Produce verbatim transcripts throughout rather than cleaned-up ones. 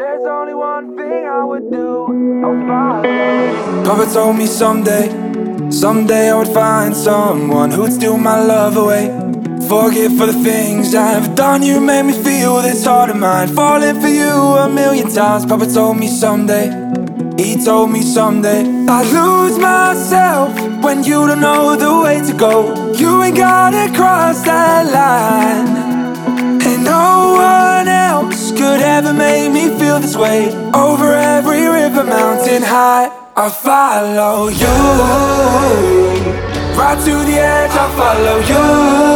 There's only one thing I would do. I'll follow. Papa told me someday, someday I would find someone who'd steal my love away. Forget for the things I've done. You made me feel this heart of mine, falling for you a million times. Papa told me someday, he told me someday I'd lose myself when you don't know the way to go. You ain't gotta cross that line, and no one else could ever make me feel this way. Over every river, mountain high, I'll follow you. Right to the edge, I'll follow you.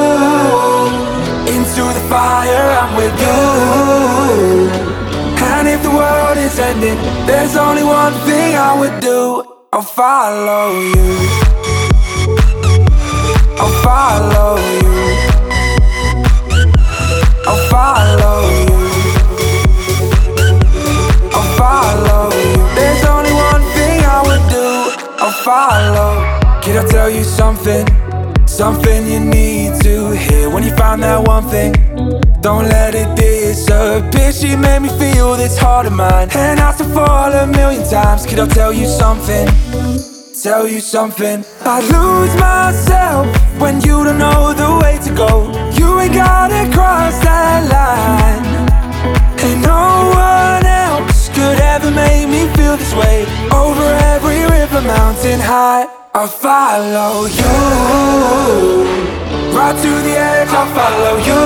Into the fire, I'm with you. And if the world is ending, there's only one thing I would do. I'll follow you. I'll follow you. I'll follow you. I'll follow you. There's only one thing I would do. I'll follow. Kid, I'll tell you something, something you need to hear. When you find that one thing, don't let it disappear. She made me feel this heart of mine, and I still fall a million times. Kid, I'll tell you something, tell you something. I lose myself when you don't know the way to go. You ain't gotta cross that line, and no one else could ever make me feel this way. Over every river, mountain high, I'll follow you. Right to the edge, I'll follow you.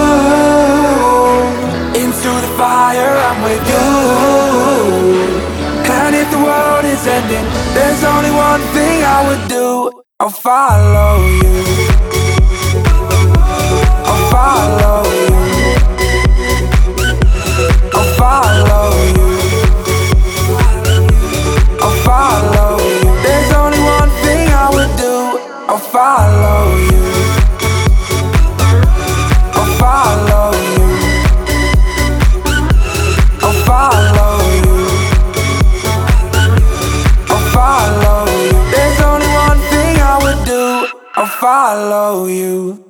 Into the fire, I'm with you. And if the world is ending, there's only one thing I would do. I'll follow you. I'll follow you. I'll follow you. I'll follow you. There's only one thing I would do. I'll follow you. I'll follow you. I'll follow you. I'll follow you. There's only one thing I would do. I'll follow you.